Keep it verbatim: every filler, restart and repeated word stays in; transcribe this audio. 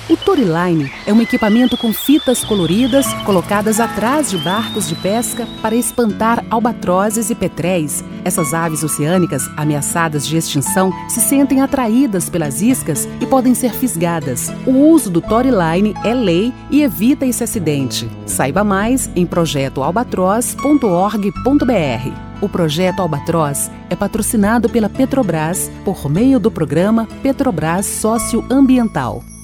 O Toryline é um equipamento com fitas coloridas colocadas atrás de barcos de pesca para espantar albatrozes e petréis. Essas aves oceânicas ameaçadas de extinção se sentem atraídas pelas iscas e podem ser fisgadas. O uso do Toryline é lei e evita esse acidente. Saiba mais em projeto albatroz ponto org ponto br. O Projeto Albatroz é patrocinado pela Petrobras por meio do programa Petrobras Socioambiental.